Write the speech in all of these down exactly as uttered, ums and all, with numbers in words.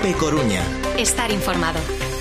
Cope Coruña. Estar informado.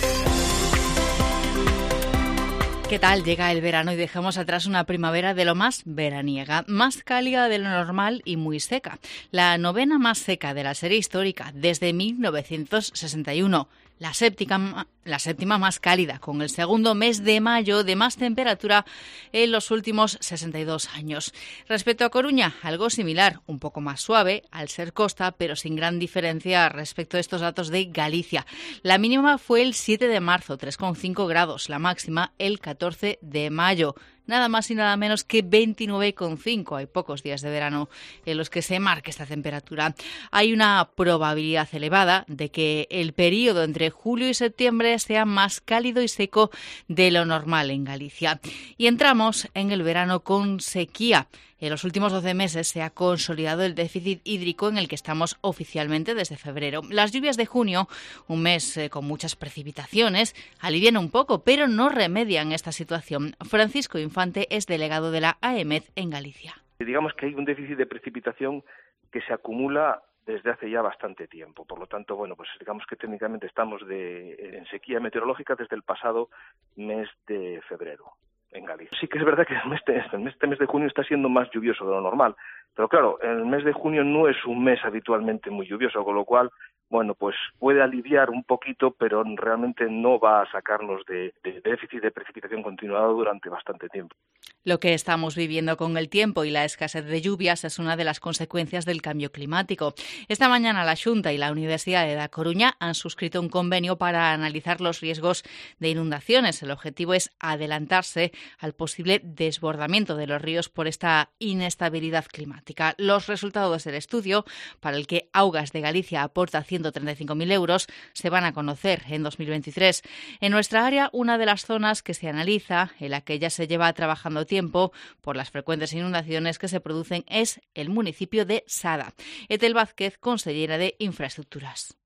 ¿Qué tal? Llega el verano y dejamos atrás una primavera de lo más veraniega, más cálida de lo normal y muy seca. La novena más seca de la serie histórica desde mil novecientos sesenta y uno. La séptima, la séptima más cálida, con el segundo mes de mayo de más temperatura en los últimos sesenta y dos años. Respecto a Coruña, algo similar, un poco más suave al ser costa, pero sin gran diferencia respecto a estos datos de Galicia. La mínima fue el siete de marzo, tres coma cinco grados, la máxima el catorce de mayo. Nada más y nada menos que veintinueve coma cinco. Hay pocos días de verano en los que se marque esta temperatura. Hay una probabilidad elevada de que el periodo entre julio y septiembre sea más cálido y seco de lo normal en Galicia. Y entramos en el verano con sequía. En los últimos doce meses se ha consolidado el déficit hídrico en el que estamos oficialmente desde febrero. Las lluvias de junio, un mes eh, con muchas precipitaciones, alivian un poco, pero no remedian esta situación. Francisco Infante es delegado de la A E M E D en Galicia. Digamos que hay un déficit de precipitación que se acumula desde hace ya bastante tiempo. Por lo tanto, bueno, pues digamos que técnicamente estamos de, en sequía meteorológica desde el pasado mes de febrero en Galicia. Sí que es verdad que el mes de, este mes de junio está siendo más lluvioso de lo normal, pero claro, el mes de junio no es un mes habitualmente muy lluvioso, con lo cual, bueno, pues puede aliviar un poquito, pero realmente no va a sacarnos de, de déficit de precipitación continuado durante bastante tiempo. Lo que estamos viviendo con el tiempo y la escasez de lluvias es una de las consecuencias del cambio climático. Esta mañana la Xunta y la Universidad de Da Coruña han suscrito un convenio para analizar los riesgos de inundaciones. El objetivo es adelantarse al posible desbordamiento de los ríos por esta inestabilidad climática. Los resultados del estudio, para el que Augas de Galicia aporta ciento treinta y cinco mil euros, se van a conocer en dos mil veintitrés. En nuestra área, una de las zonas que se analiza, en la que ya se lleva trabajando tiempo por las frecuentes inundaciones que se producen, es el municipio de Sada. Etel Vázquez, consellera de Infraestructuras.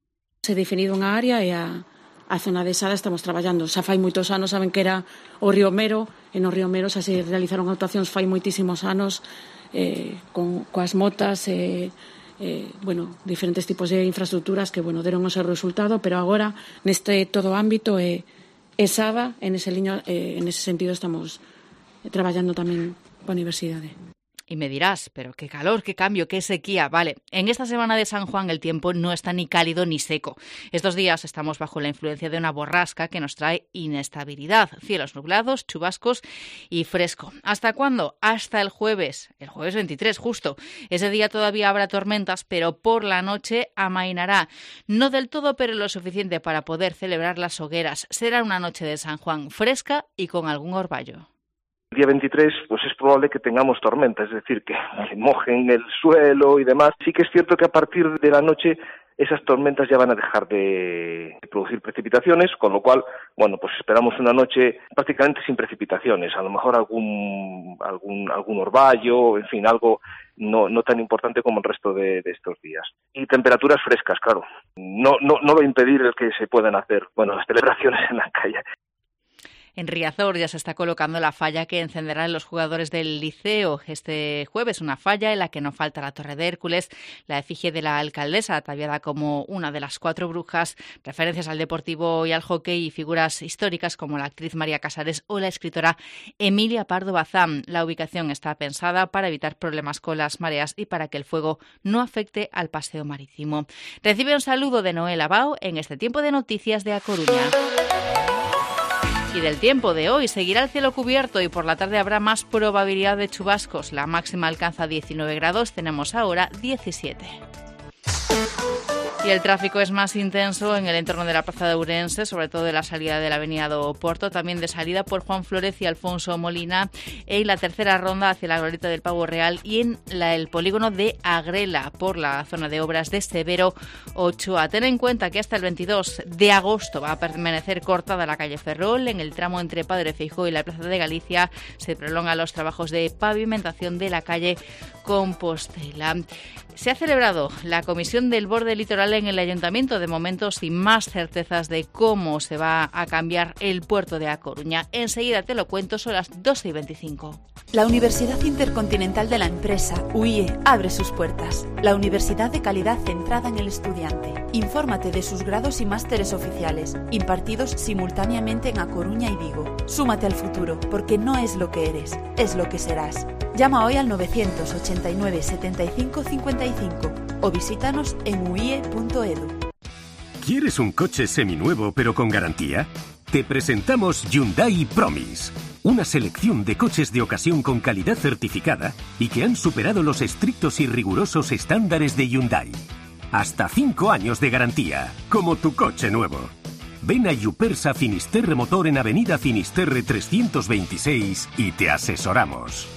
Se definido unha área e a, a zona de Sada estamos traballando. Xa fai moitos anos, saben que era o Río Mero, e no Río Mero xa se realizaron actuacións fai moitísimos anos eh, con, coas motas e eh, bueno, diferentes tipos de infraestructuras que, bueno, deron o seu resultado, pero agora neste todo ámbito é eh, Sada, en ese, liño, eh, en ese sentido estamos traballando tamén coa universidade. Y me dirás, pero qué calor, qué cambio, qué sequía. Vale, en esta semana de San Juan el tiempo no está ni cálido ni seco. Estos días estamos bajo la influencia de una borrasca que nos trae inestabilidad, cielos nublados, chubascos y fresco. ¿Hasta cuándo? Hasta el jueves, el jueves veintitrés justo. Ese día todavía habrá tormentas, pero por la noche amainará. No del todo, pero lo suficiente para poder celebrar las hogueras. Será una noche de San Juan fresca y con algún orvallo. El día veintitrés, pues es probable que tengamos tormenta, es decir, que mojen el suelo y demás. Sí que es cierto que a partir de la noche esas tormentas ya van a dejar de producir precipitaciones, con lo cual, bueno, pues esperamos una noche prácticamente sin precipitaciones, a lo mejor algún algún algún orvallo, en fin, algo no no tan importante como el resto de, de estos días. Y temperaturas frescas, claro. No no no va a impedir el que se puedan hacer, bueno, las celebraciones en la calle. En Riazor ya se está colocando la falla que encenderán los jugadores del Liceo este jueves, una falla en la que no falta la Torre de Hércules, la efigie de la alcaldesa, ataviada como una de las cuatro brujas, referencias al deportivo y al hockey y figuras históricas como la actriz María Casares o la escritora Emilia Pardo Bazán. La ubicación está pensada para evitar problemas con las mareas y para que el fuego no afecte al paseo marítimo. Recibe un saludo de Noel Abao en este tiempo de noticias de A Coruña. Y del tiempo de hoy, seguirá el cielo cubierto y por la tarde habrá más probabilidad de chubascos. La máxima alcanza diecinueve grados, tenemos ahora diecisiete. Y el tráfico es más intenso en el entorno de la Plaza de Ourense, sobre todo de la salida de la Avenida do Porto, también de salida por Juan Flórez y Alfonso Molina, en la tercera ronda hacia la glorieta del Pavo Real y en la, el polígono de Agrela, por la zona de obras de Severo Ochoa. Ten en cuenta que hasta el veintidós de agosto va a permanecer cortada la calle Ferrol. En el tramo entre Padre Feijóo y la Plaza de Galicia se prolongan los trabajos de pavimentación de la calle Compostela. Se ha celebrado la comisión del Borde Litoral electoral en el Ayuntamiento, de momento sin más certezas de cómo se va a cambiar el puerto de A Coruña. Enseguida te lo cuento, son las doce y veinticinco. La Universidad Intercontinental de la Empresa, U I E, abre sus puertas. La universidad de calidad centrada en el estudiante. Infórmate de sus grados y másteres oficiales, impartidos simultáneamente en A Coruña y Vigo. Súmate al futuro, porque no es lo que eres, es lo que serás. Llama hoy al novecientos ochenta y nueve setenta y cinco cincuenta y cinco o visítanos en u i e punto e d u. ¿Quieres un coche seminuevo pero con garantía? Te presentamos Hyundai Promise, una selección de coches de ocasión con calidad certificada y que han superado los estrictos y rigurosos estándares de Hyundai. Hasta cinco años de garantía, como tu coche nuevo. Ven a Yupersa Finisterre Motor en Avenida Finisterre trescientos veintiséis y te asesoramos.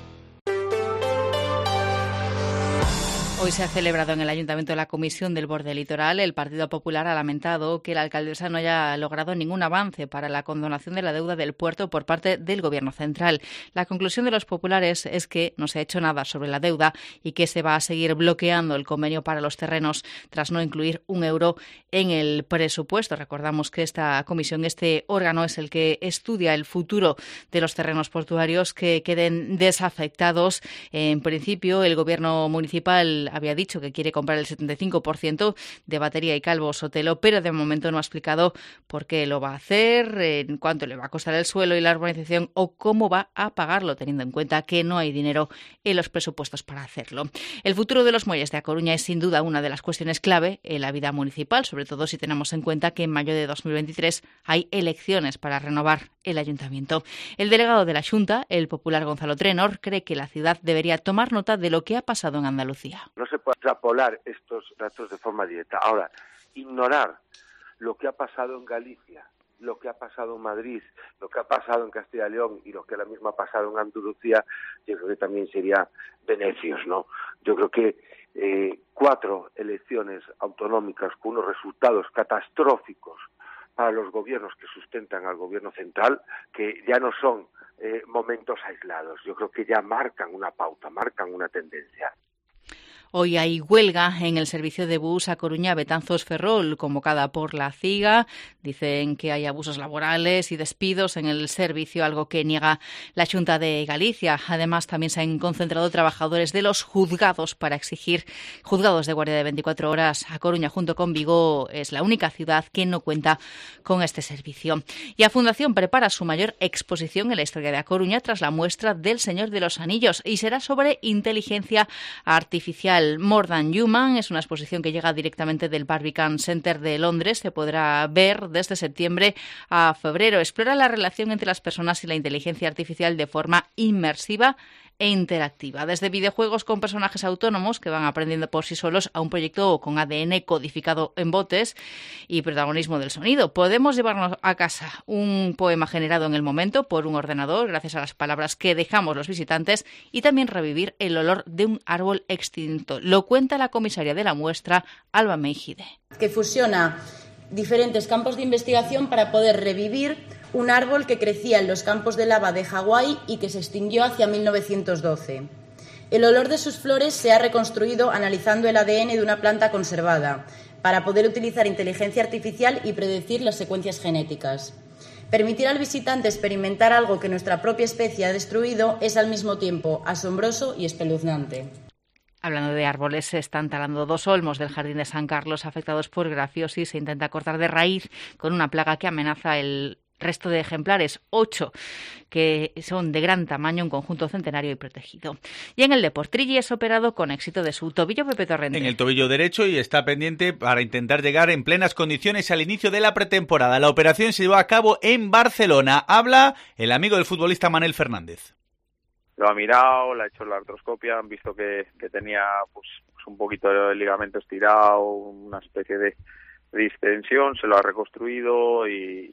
Hoy se ha celebrado en el Ayuntamiento la comisión del borde litoral. El Partido Popular ha lamentado que la alcaldesa no haya logrado ningún avance para la condonación de la deuda del puerto por parte del Gobierno central. La conclusión de los populares es que no se ha hecho nada sobre la deuda y que se va a seguir bloqueando el convenio para los terrenos tras no incluir un euro en el presupuesto. Recordamos que esta comisión, este órgano, es el que estudia el futuro de los terrenos portuarios que queden desafectados. En principio, el Gobierno municipal había dicho que quiere comprar el setenta y cinco por ciento de Batería y Calvo Sotelo, pero de momento no ha explicado por qué lo va a hacer, en cuánto le va a costar el suelo y la urbanización o cómo va a pagarlo, teniendo en cuenta que no hay dinero en los presupuestos para hacerlo. El futuro de los muelles de A Coruña es sin duda una de las cuestiones clave en la vida municipal, sobre todo si tenemos en cuenta que en mayo de dos mil veintitrés hay elecciones para renovar el ayuntamiento. El delegado de la Xunta, el popular Gonzalo Trenor, cree que la ciudad debería tomar nota de lo que ha pasado en Andalucía. No se puede extrapolar estos datos de forma directa. Ahora, ignorar lo que ha pasado en Galicia, lo que ha pasado en Madrid, lo que ha pasado en Castilla y León y lo que ahora mismo ha pasado en Andalucía, yo creo que también sería de necios, ¿no? Yo creo que eh, cuatro elecciones autonómicas con unos resultados catastróficos para los gobiernos que sustentan al gobierno central, que ya no son eh, momentos aislados, yo creo que ya marcan una pauta, marcan una tendencia. Hoy hay huelga en el servicio de bus A Coruña Betanzos-Ferrol, convocada por la CIGA. Dicen que hay abusos laborales y despidos en el servicio, algo que niega la Xunta de Galicia. Además, también se han concentrado trabajadores de los juzgados para exigir juzgados de guardia de veinticuatro horas. A Coruña, junto con Vigo, es la única ciudad que no cuenta con este servicio. Y a Fundación prepara su mayor exposición en la historia de A Coruña tras la muestra del Señor de los Anillos y será sobre inteligencia artificial. More Than Human es una exposición que llega directamente del Barbican Center de Londres. Se podrá ver desde septiembre a febrero. Explora la relación entre las personas y la inteligencia artificial de forma inmersiva e interactiva. Desde videojuegos con personajes autónomos que van aprendiendo por sí solos a un proyecto con A D N codificado en botes y protagonismo del sonido. Podemos llevarnos a casa un poema generado en el momento por un ordenador gracias a las palabras que dejamos los visitantes y también revivir el olor de un árbol extinto. Lo cuenta la comisaria de la muestra, Alba Meijide. Que fusiona diferentes campos de investigación para poder revivir un árbol que crecía en los campos de lava de Hawái y que se extinguió hacia mil novecientos doce. El olor de sus flores se ha reconstruido analizando el A D N de una planta conservada para poder utilizar inteligencia artificial y predecir las secuencias genéticas. Permitir al visitante experimentar algo que nuestra propia especie ha destruido es al mismo tiempo asombroso y espeluznante. Hablando de árboles, se están talando dos olmos del Jardín de San Carlos afectados por grafiosis. Se intenta cortar de raíz con una plaga que amenaza el resto de ejemplares, ocho, que son de gran tamaño, un conjunto centenario y protegido. Y en el Deportrilli es operado con éxito de su tobillo, Pepe Torrente. En el tobillo derecho, y está pendiente para intentar llegar en plenas condiciones al inicio de la pretemporada. La operación se llevó a cabo en Barcelona. Habla el amigo del futbolista Manel Fernández. Lo ha mirado, le ha hecho la artroscopia, han visto que, que tenía pues, pues un poquito de ligamento estirado, una especie de distensión, se lo ha reconstruido y,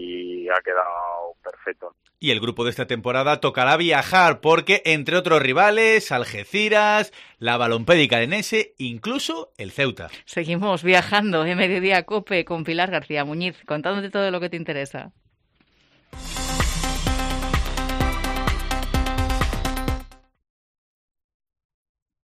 y ha quedado perfecto. Y el grupo de esta temporada tocará viajar porque, entre otros rivales, Algeciras, la Balompédica Leonesa, incluso el Ceuta. Seguimos viajando en Mediodía Cope con Pilar García Muñiz, contándote todo lo que te interesa.